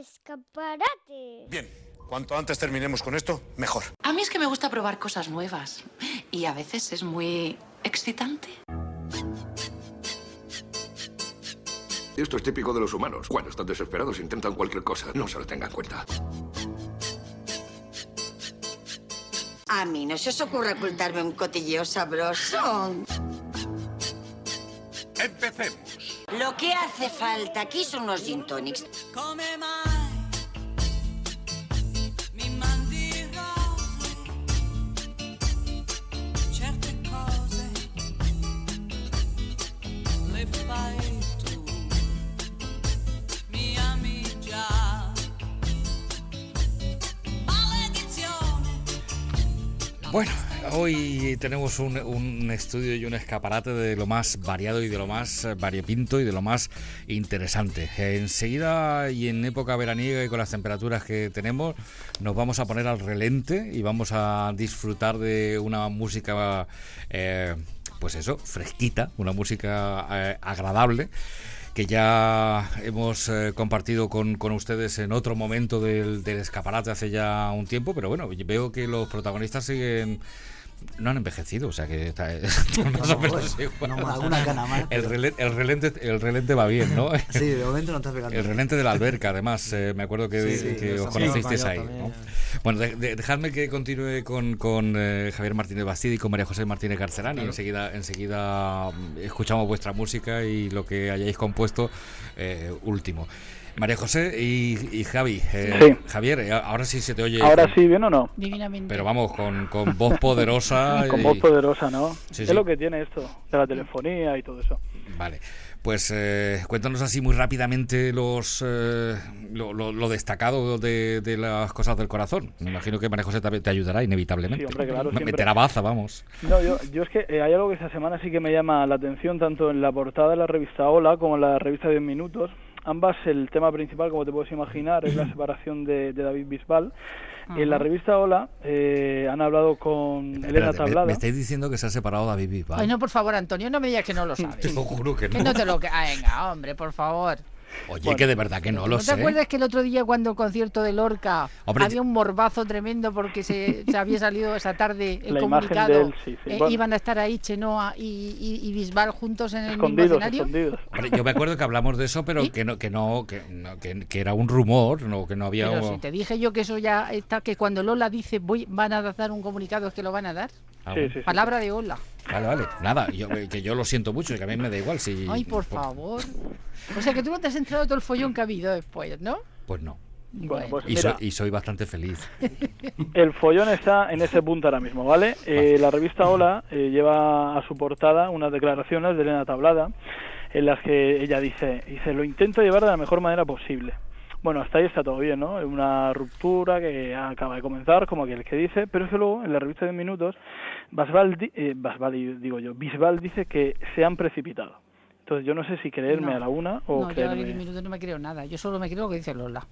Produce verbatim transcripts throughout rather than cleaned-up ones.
escaparate. Bien, cuanto antes terminemos con esto, mejor. A mí es que me gusta probar cosas nuevas y a veces es muy excitante. Esto es típico de los humanos. Cuando están desesperados intentan cualquier cosa. No se lo tengan en cuenta. A mí no se os ocurre ocultarme un cotilleo sabroso. Empecemos. Lo que hace falta aquí son unos gin tonics. Come mai mi mandi rose, certe cose le fai tu, mi ami già, maledizione. Bueno, hoy tenemos un, un estudio y un escaparate de lo más variado y de lo más variopinto y de lo más interesante. Enseguida y en época veraniega y con las temperaturas que tenemos, nos vamos a poner al relente y vamos a disfrutar de una música, eh, pues eso, fresquita, una música eh, agradable, que ya hemos eh, compartido con, con ustedes en otro momento del, del escaparate hace ya un tiempo, pero bueno, veo que los protagonistas siguen... No han envejecido, o sea que está más o menos igual. No, alguna cana más. El, rele, el, relente, el relente va bien, ¿no? Sí, de momento no estás pegando. El relente de la alberca, además, eh, me acuerdo que, sí, sí, que os conocisteis ahí, ¿no? Bueno, de, de, dejadme que continúe con, con eh, Javier Martínez Bastida y con María José Martínez Garcerán, claro. Y enseguida, enseguida escuchamos vuestra música y lo que hayáis compuesto eh, último. María José y, y Javi, eh, sí. Javier, ahora sí se te oye. ¿Ahora sí, bien o no? Divinamente. Pero vamos, con, con voz poderosa. Con y... voz poderosa, ¿no? Sí, es sí. lo que tiene esto, de la telefonía y todo eso. Vale, pues eh, cuéntanos así muy rápidamente los eh, lo, lo, lo destacado de, de las cosas del corazón. Me imagino que María José te, te ayudará inevitablemente. Sí, hombre, claro, siempre. Meterá baza, vamos. No, yo, yo es que eh, hay algo que esta semana sí que me llama la atención, tanto en la portada de la revista Hola como en la revista diez minutos. Ambas, el tema principal, como te puedes imaginar, es la separación de, de David Bisbal. Uh-huh. En la revista Hola eh, han hablado con Espérate, Elena Tablada. Me, me estáis diciendo que se ha separado David Bisbal. Ay, no, por favor, Antonio, no me digas que no lo sabes. Te lo juro que no. Que no te lo... Ah, venga, hombre, por favor. Oye, bueno, que de verdad que no lo ¿No sé. te acuerdas que el otro día cuando el concierto de Lorca Hombre, había un morbazo tremendo porque se, se había salido esa tarde el comunicado? De él, sí, sí. Eh, bueno. Iban a estar ahí Chenoa y, y, y Bisbal juntos en el escondidos, mismo escenario. Escondidos. Hombre, yo me acuerdo que hablamos de eso, pero ¿Sí? que no, que no, que, no que, que era un rumor, no, que no había. Pero un... si te dije yo que eso ya está, que cuando Lola dice voy, van a dar un comunicado es que lo van a dar. Ah, sí, sí, sí. Palabra de Hola. Vale, vale, nada, yo, que yo lo siento mucho, que a mí me da igual si... Ay, por favor. O sea que tú no te has enterado de todo el follón que ha habido después, ¿no? Pues no. Bueno, pues y, soy, y soy bastante feliz. El follón está en ese punto ahora mismo, ¿vale? Eh, la revista Hola eh, lleva a su portada unas declaraciones de Elena Tablada en las que ella dice, dice, lo intento llevar de la mejor manera posible. Bueno, hasta ahí está todo bien, ¿no? Una ruptura que acaba de comenzar, como aquel que dice, pero es que luego, en la revista de minutos, Bisbal, eh, Bisbal, digo yo, Bisbal dice que se han precipitado. Entonces yo no sé si creerme no. a la una o no, creerme... yo a diez minutos no me creo nada, yo solo me creo lo que dice Lola.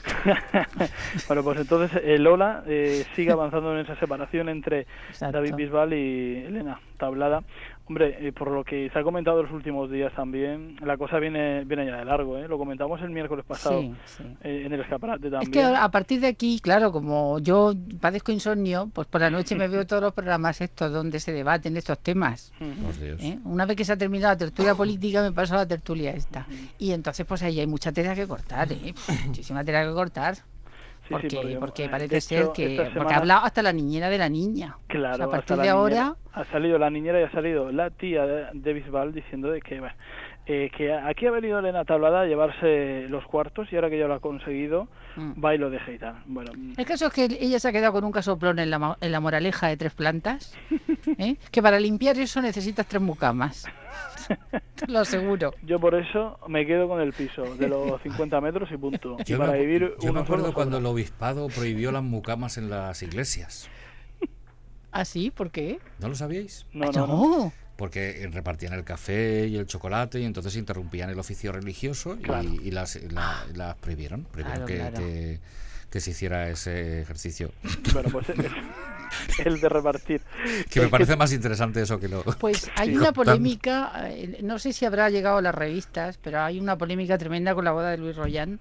Bueno, pues entonces eh, Lola eh, sigue avanzando en esa separación entre Exacto. David Bisbal y Elena Tablada. Hombre, eh, por lo que se ha comentado en los últimos días también, la cosa viene viene ya de largo, ¿eh? Lo comentamos el miércoles pasado sí, sí. Eh, en el escaparate también. Es que a partir de aquí, claro, como yo padezco insomnio, pues por la noche me veo todos los programas estos donde se debaten estos temas. Uh-huh. ¿Eh? Una vez que se ha terminado la tertulia política, me paso a la tertulia esta. Uh-huh. Y entonces pues ahí hay mucha tela que cortar, ¿eh? Muchísima tela que cortar. Sí, porque, sí, porque, porque parece hecho, ser que semana, porque ha hablado hasta la niñera de la niña. Claro, o sea, a partir de niñera, ahora ha salido la niñera y ha salido la tía de, de Bisbal diciendo de que bueno, eh, que aquí ha venido Elena Tablada a llevarse los cuartos y ahora que ya lo ha conseguido mm. va y lo deja y tal. Bueno, el caso es que ella se ha quedado con un casoplón en la, en la moraleja de tres plantas, ¿eh? Que para limpiar eso necesitas tres mucamas. Te lo aseguro. Yo por eso me quedo con el piso de los cincuenta metros y punto. Yo, para me, vivir yo me acuerdo solo cuando el obispado prohibió las mucamas en las iglesias. ¿Ah, sí? ¿Por qué? ¿No lo sabíais? No, no, no. Porque repartían el café y el chocolate y entonces interrumpían el oficio religioso y, claro. y las, la, las prohibieron. Prohibieron claro, que, claro. Que, que se hiciera ese ejercicio. Bueno, pues el, el de repartir. Que me parece más interesante eso que lo... Pues hay sí. una polémica, no sé si habrá llegado a las revistas, pero hay una polémica tremenda con la boda de Luis Rollán.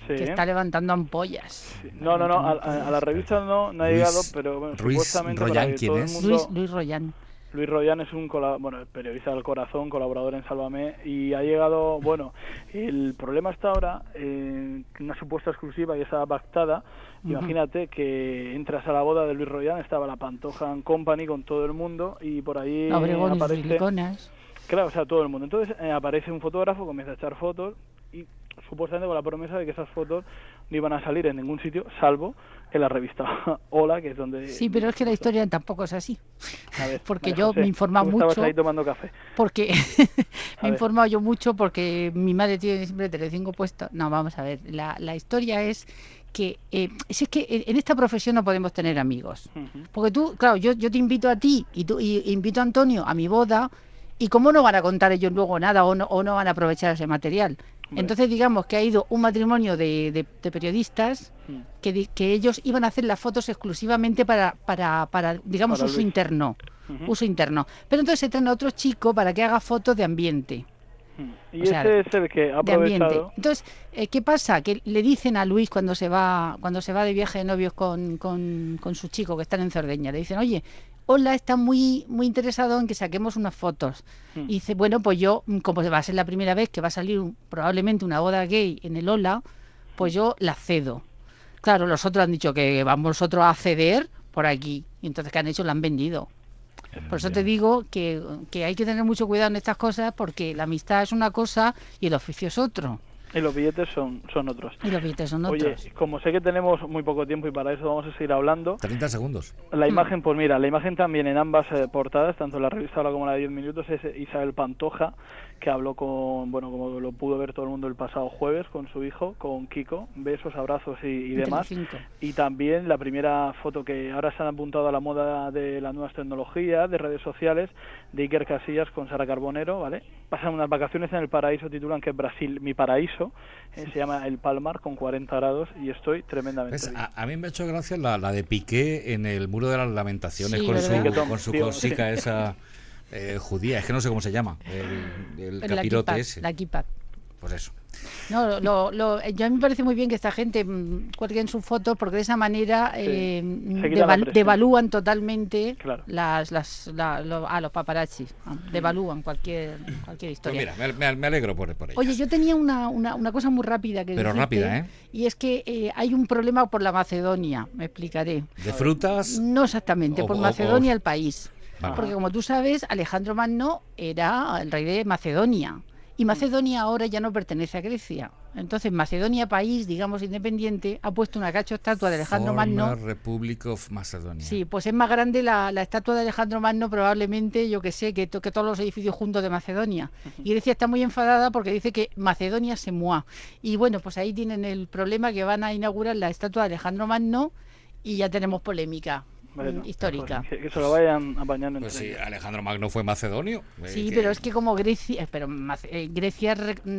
Sí. que está levantando ampollas. Sí. No, no, no, a, a, a la revista no, no ha Luis, llegado, pero bueno, Ruiz supuestamente Royan, para que ¿quién todo es? el mundo... Luis, Luis Royan. Luis Royan es un colab- bueno, periodista del corazón, colaborador en Sálvame, y ha llegado, bueno, el problema está ahora en una supuesta exclusiva y está pactada. Uh-huh. Imagínate que entras a la boda de Luis Royan, estaba la Pantoja and Company con todo el mundo y por ahí Obregones, aparece... Siliconas. Claro, o sea, todo el mundo. Entonces eh, aparece un fotógrafo, comienza a echar fotos y supuestamente con la promesa de que esas fotos no iban a salir en ningún sitio, salvo en la revista Hola, que es donde... Sí, pero es que la historia tampoco es así. A ver, porque María yo José, me he informado tú mucho... estabas ahí tomando café. Porque me he informado yo mucho porque mi madre tiene siempre Telecinco puesto. No, vamos a ver, la, la historia es que eh, es que en esta profesión no podemos tener amigos. Uh-huh. Porque tú, claro, yo, yo te invito a ti y, tú, y invito a Antonio a mi boda y cómo no van a contar ellos luego nada o no, o no van a aprovechar ese material. Bueno. Entonces digamos que ha ido un matrimonio de, de, de periodistas hmm. que, que ellos iban a hacer las fotos exclusivamente para, para, para digamos, para uso Luis. interno. Uh-huh. Uso interno. Pero entonces se traen a otro chico para que haga fotos de ambiente. Y o ese sea, es el que ha aprovechado. Entonces, eh, ¿qué pasa? Que le dicen a Luis cuando se va cuando se va de viaje de novios con, con, con su chico que están en Cerdeña, le dicen, oye, Hola está muy muy interesado en que saquemos unas fotos. Hmm. Y dice, bueno, pues yo, como va a ser la primera vez que va a salir un, probablemente una boda gay en el Hola, pues yo la cedo. Claro, los otros han dicho que vamos nosotros a ceder por aquí. Y entonces, ¿qué han hecho? La han vendido. Por eso te digo que, que hay que tener mucho cuidado en estas cosas porque la amistad es una cosa y el oficio es otro. Y los billetes son, son otros. Y los billetes son otros. Oye, como sé que tenemos muy poco tiempo y para eso vamos a seguir hablando. treinta segundos. La imagen, pues mira, la imagen también en ambas eh, portadas, tanto en la revista Hola como en la de diez minutos, es Isabel Pantoja, que habló con, bueno, como lo pudo ver todo el mundo el pasado jueves, con su hijo, con Kiko, besos, abrazos y, y demás. Y también la primera foto que ahora se han apuntado a la moda de las nuevas tecnologías, de redes sociales, de Iker Casillas con Sara Carbonero, ¿vale? Pasan unas vacaciones en el paraíso, titulan que es Brasil, mi paraíso, eh, se llama El Palmar, con cuarenta grados, y estoy tremendamente bien. A, a mí me ha hecho gracia la, la de Piqué en el Muro de las Lamentaciones, sí, con, su, sí, con su tío, cosica sí. esa eh, judía, es que no sé cómo se llama, el, el la capirote kippah, ese. La kippah. Pues eso. No, lo, lo, yo a mí me parece muy bien que esta gente mmm, cuelguen sus fotos porque de esa manera sí. eh, deval, devalúan totalmente claro. las, las, la, lo, a los paparazzis, devalúan cualquier cualquier historia. Pues mira, me, me alegro por, por ellas. Oye, yo tenía una, una, una cosa muy rápida que Pero decirte, rápida, ¿eh? Y es que eh, hay un problema por la Macedonia, me explicaré. ¿De frutas? No exactamente, o, por o, Macedonia o... el país. Vale. Porque como tú sabes, Alejandro Magno era el rey de Macedonia. Y Macedonia ahora ya no pertenece a Grecia. Entonces Macedonia, país, digamos, independiente, ha puesto una cacho estatua de Alejandro Former Magno. Republic of Macedonia. Sí, pues es más grande la, la estatua de Alejandro Magno probablemente, yo que sé, que, to, que todos los edificios juntos de Macedonia. Y Grecia está muy enfadada porque dice que Macedonia se muá. Y bueno, pues ahí tienen el problema que van a inaugurar la estatua de Alejandro Magno y ya tenemos polémica. Bueno, histórica. Pues que, que se lo vayan apañando pues entre sí, Alejandro Magno fue macedonio. Sí, eh, que... pero es que como Grecia, pero eh, Grecia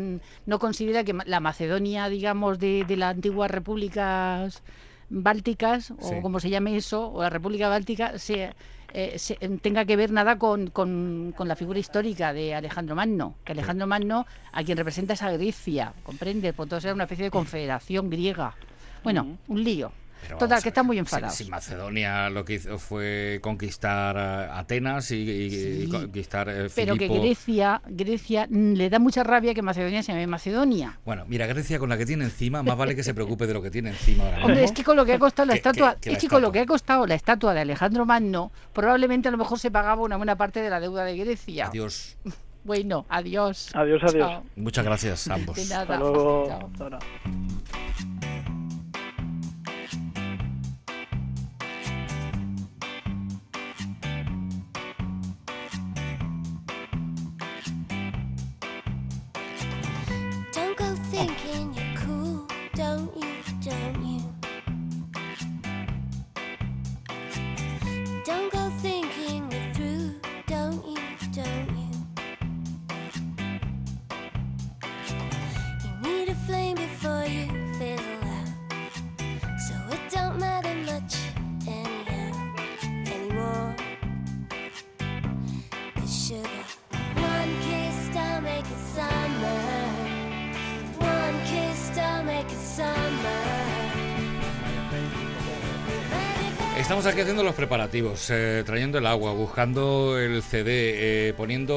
no considera que la Macedonia, digamos, de, de las antiguas repúblicas bálticas, o sí. como se llame eso, o la República Báltica, se, eh, se, tenga que ver nada con, con, con la figura histórica de Alejandro Magno. Que Alejandro Magno, a quien representa es a Grecia, ¿comprende? Por todo ser una especie de confederación griega. Bueno, uh-huh. un lío. Pero Total, que están muy enfadados. Si, si Macedonia lo que hizo fue conquistar uh, Atenas y, y, sí, y conquistar uh, pero Filipo... que Grecia, Grecia le da mucha rabia que Macedonia se llame Macedonia. Bueno, mira, Grecia con la que tiene encima, más vale que se preocupe de lo que tiene encima ahora mismo. Hombre, es que con lo que ha costado la que, estatua, que, que es la que estatua. con lo que ha costado la estatua de Alejandro Magno, probablemente a lo mejor se pagaba una buena parte de la deuda de Grecia. Adiós. Bueno, adiós. Adiós, adiós. Chao. Muchas gracias a ambos. De nada. Hasta luego. Chao. Ahora. Thinking you're cool, don't you, don't you? Don't go thinking we're through, don't you, don't you? You need a flame before you Estamos aquí haciendo los preparativos, eh, trayendo el agua, buscando el C D, eh, poniendo